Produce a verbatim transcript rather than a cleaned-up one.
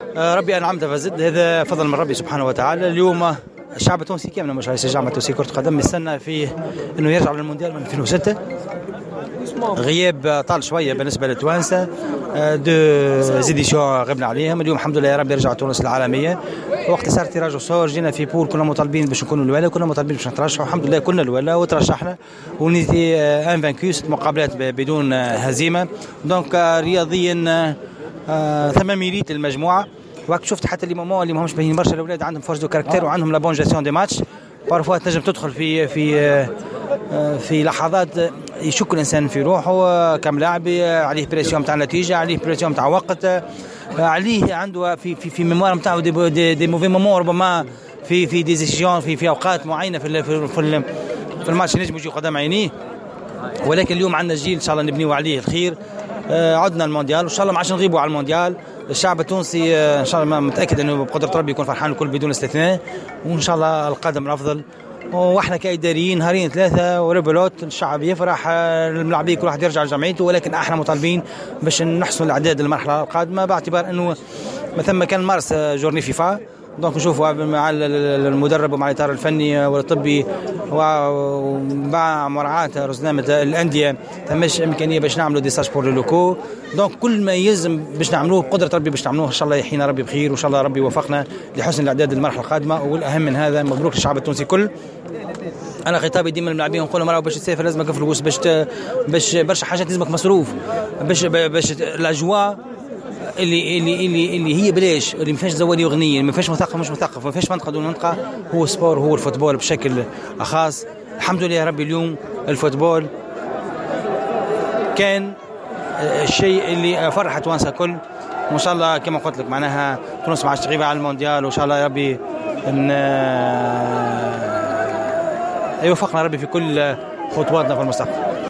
آه، ربي أنعمت فزد، هذا فضل من ربي سبحانه وتعالى. اليوم الشعب التونسي كامل مش يشجع التونسي كرة قدم، يستنى فيه انه يرجع للمونديال من ألفين وستة. غياب طال شويه بالنسبه للتوانسه، دو زيديسيون غبنا عليهم. اليوم الحمد لله يا رب يرجع تونس العالميه. وقت صار تيراج وصور جينا في بول كنا مطالبين باش نكونوا الاولى، كنا مطالبين باش نترشحوا، الحمد لله كنا الاولى وترشحنا ونيتي ان فانكو، ست مقابلات بدون هزيمه. دونك رياضيا ثم ميريت المجموعه. وقت شفت حتى اللي ماما اللي ماهمش باهيين برشا، الاولاد عندهم فورس دو كاركتير وعندهم لا بون جيستيون دي ماتش. بارفوا تنجم تدخل في في في لحظات يشك الانسان في روحه كملاعب، عليه بريسيون تاع النتيجه، عليه بريسيون تاع وقت، عليه عنده في في في ميموار نتاعو دي, دي, دي موفي مومون، ربما في في ديزيسيون في في اوقات معينه في في في, في الماتش نجم يجي قدام عينيه. ولكن اليوم عندنا جيل ان شاء الله نبنيو عليه الخير. عدنا المونديال وان شاء الله ما عادش نغيبوا على المونديال. الشعب التونسي ان شاء الله متاكد انه بقدره ربي يكون فرحان الكل بدون استثناء، وان شاء الله القادم الافضل. واحنا كاداريين نهارين ثلاثه وريبلوت الشعب يفرح، الملاعبين كل واحد يرجع لجمعيته، ولكن احنا مطالبين باش نحسن الاعداد للمرحله القادمه، باعتبار انه مثل كان مارس جورني فيفا. دونك نشوفوا مع المدرب ومع الاطار الفني والطبي ومع مراعاه رزنامه الانديه ثماش امكانيه باش نعملوا دي ساج بور لوكو. دونك كل ما يلزم باش نعملوه بقدره ربي باش نعملوه، ان شاء الله يحيينا ربي بخير، وان شاء الله ربي يوفقنا لحسن الاعداد للمرحله القادمه. والاهم من هذا مبروك للشعب التونسي كل. انا خطابي ديما للاعبين نقول لهم باش تسافر لازمك فلوس، باش باش برشا حاجات لازمك مصروف، باش باش لاجوا اللي اللي اللي اللي هي بلاش، اللي ما فيهاش زوالي وغنيه، اللي ما فيهاش مثقف مش مثقف، ما فيهاش منطقه دون منطقه، هو سبور، هو الفوتبول بشكل خاص. الحمد لله يا ربي اليوم الفوتبول كان الشيء اللي فرح توانسه كل. وان شاء الله كما قلت لك معناها تونس ما عادش تغيب على المونديال، وان شاء الله يا ربي ان يوفقنا ربي في كل خطواتنا في المستقبل.